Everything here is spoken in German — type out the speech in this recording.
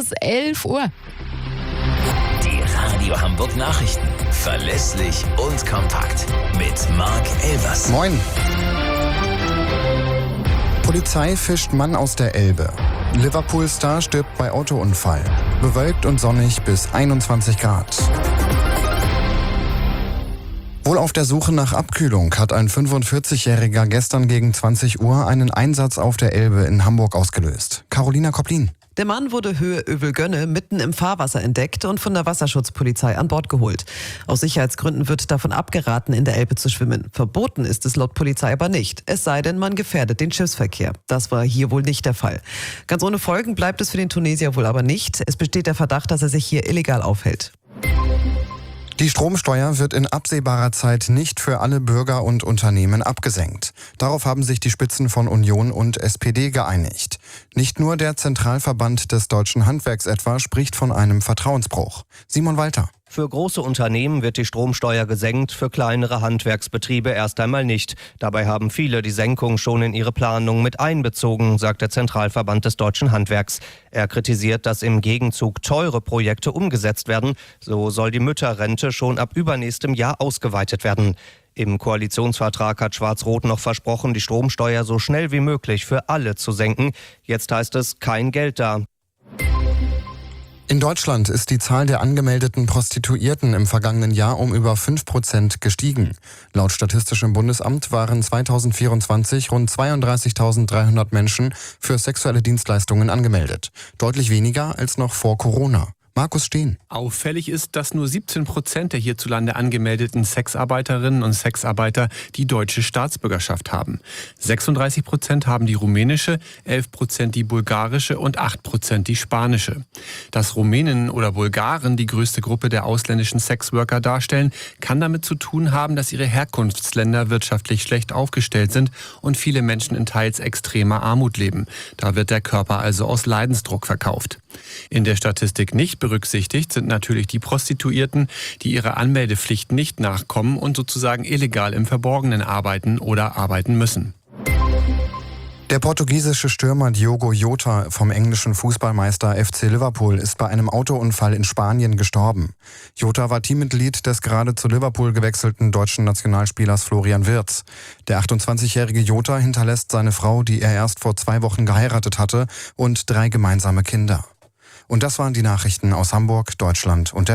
ist 11 Uhr. Die Radio Hamburg Nachrichten. Verlässlich und kompakt. Mit Marc Elvers. Moin. Polizei fischt Mann aus der Elbe. Liverpool-Star stirbt bei Autounfall. Bewölkt und sonnig bis 21 Grad. Wohl auf der Suche nach Abkühlung hat ein 45-Jähriger gestern gegen 20 Uhr einen Einsatz auf der Elbe in Hamburg ausgelöst. Carolina Koplin. Der Mann wurde Höhe Övelgönne mitten im Fahrwasser entdeckt und von der Wasserschutzpolizei an Bord geholt. Aus Sicherheitsgründen wird davon abgeraten, in der Elbe zu schwimmen. Verboten ist es laut Polizei aber nicht, es sei denn, man gefährdet den Schiffsverkehr. Das war hier wohl nicht der Fall. Ganz ohne Folgen bleibt es für den Tunesier wohl aber nicht. Es besteht der Verdacht, dass er sich hier illegal aufhält. Die Stromsteuer wird in absehbarer Zeit nicht für alle Bürger und Unternehmen abgesenkt. Darauf haben sich die Spitzen von Union und SPD geeinigt. Nicht nur der Zentralverband des deutschen Handwerks etwa spricht von einem Vertrauensbruch. Simon Walter. Für große Unternehmen wird die Stromsteuer gesenkt, für kleinere Handwerksbetriebe erst einmal nicht. Dabei haben viele die Senkung schon in ihre Planung mit einbezogen, sagt der Zentralverband des deutschen Handwerks. Er kritisiert, dass im Gegenzug teure Projekte umgesetzt werden. So soll die Mütterrente schon ab übernächstem Jahr ausgeweitet werden. Im Koalitionsvertrag hat Schwarz-Rot noch versprochen, die Stromsteuer so schnell wie möglich für alle zu senken. Jetzt heißt es, kein Geld da. In Deutschland ist die Zahl der angemeldeten Prostituierten im vergangenen Jahr um über 5% gestiegen. Laut Statistischem Bundesamt waren 2024 rund 32.300 Menschen für sexuelle Dienstleistungen angemeldet. Deutlich weniger als noch vor Corona. Markus Steen. Auffällig ist, dass nur 17% der hierzulande angemeldeten Sexarbeiterinnen und Sexarbeiter die deutsche Staatsbürgerschaft haben. 36% haben die rumänische, 11% die bulgarische und 8% die spanische. Dass Rumänen oder Bulgaren die größte Gruppe der ausländischen Sexworker darstellen, kann damit zu tun haben, dass ihre Herkunftsländer wirtschaftlich schlecht aufgestellt sind und viele Menschen in teils extremer Armut leben. Da wird der Körper also aus Leidensdruck verkauft. In der Statistik nicht berücksichtigt sind natürlich die Prostituierten, die ihrer Anmeldepflicht nicht nachkommen und sozusagen illegal im Verborgenen arbeiten oder arbeiten müssen. Der portugiesische Stürmer Diogo Jota vom englischen Fußballmeister FC Liverpool ist bei einem Autounfall in Spanien gestorben. Jota war Teammitglied des gerade zu Liverpool gewechselten deutschen Nationalspielers Florian Wirtz. Der 28-jährige Jota hinterlässt seine Frau, die er erst vor 2 Wochen geheiratet hatte, und 3 gemeinsame Kinder. Und das waren die Nachrichten aus Hamburg, Deutschland und der